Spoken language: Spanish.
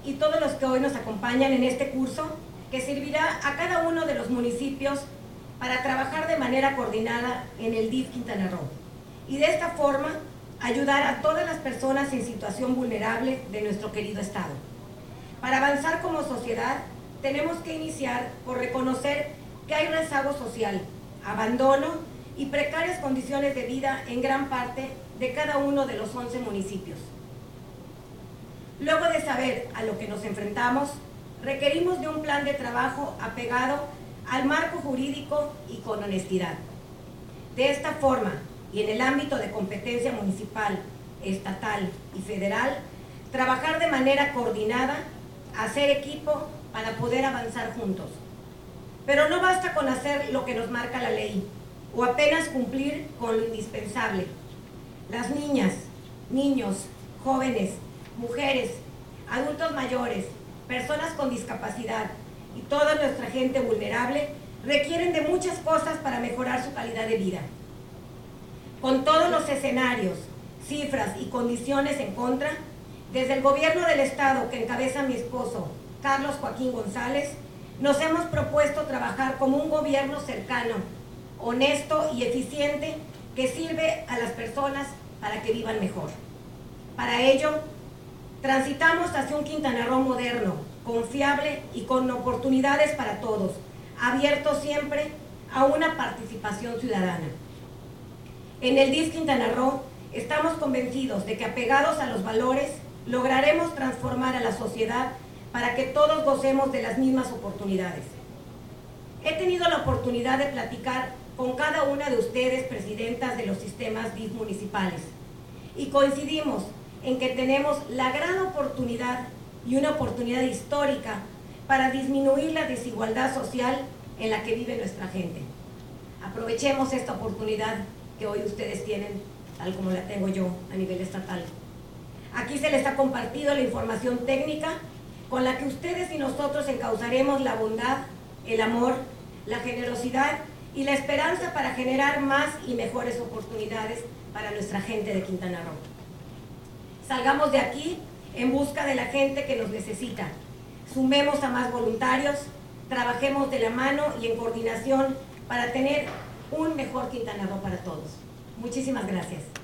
y todos los que hoy nos acompañan en este curso que servirá a cada uno de los municipios para trabajar de manera coordinada en el DIF Quintana Roo y de esta forma ayudar a todas las personas en situación vulnerable de nuestro querido estado. Para avanzar como sociedad, tenemos que iniciar por reconocer que hay rezago social, abandono y precarias condiciones de vida en gran parte de cada uno de los 11 municipios. Luego de saber a lo que nos enfrentamos, requerimos de un plan de trabajo apegado al marco jurídico y con honestidad. De esta forma, y en el ámbito de competencia municipal, estatal y federal, trabajar de manera coordinada, hacer equipo para poder avanzar juntos. Pero no basta con hacer lo que nos marca la ley o apenas cumplir con lo indispensable. Las niñas, niños, jóvenes, mujeres, adultos mayores, personas con discapacidad y toda nuestra gente vulnerable requieren de muchas cosas para mejorar su calidad de vida. Con todos los escenarios, cifras y condiciones en contra, desde el gobierno del estado que encabeza mi esposo, Carlos Joaquín González, nos hemos propuesto trabajar como un gobierno cercano, honesto y eficiente que sirve a las personas para que vivan mejor. Para ello, transitamos hacia un Quintana Roo moderno, confiable y con oportunidades para todos, abierto siempre a una participación ciudadana. En el DIF Quintana Roo estamos convencidos de que apegados a los valores lograremos transformar a la sociedad para que todos gocemos de las mismas oportunidades. He tenido la oportunidad de platicar con cada una de ustedes, presidentas de los sistemas DIF municipales, y coincidimos en que tenemos la gran oportunidad y una oportunidad histórica para disminuir la desigualdad social en la que vive nuestra gente. Aprovechemos esta oportunidad que hoy ustedes tienen, tal como la tengo yo a nivel estatal. Aquí se les ha compartido la información técnica con la que ustedes y nosotros encauzaremos la bondad, el amor, la generosidad y la esperanza para generar más y mejores oportunidades para nuestra gente de Quintana Roo. Salgamos de aquí en busca de la gente que nos necesita. Sumemos a más voluntarios, trabajemos de la mano y en coordinación para tener un mejor Quintana Roo para todos. Muchísimas gracias.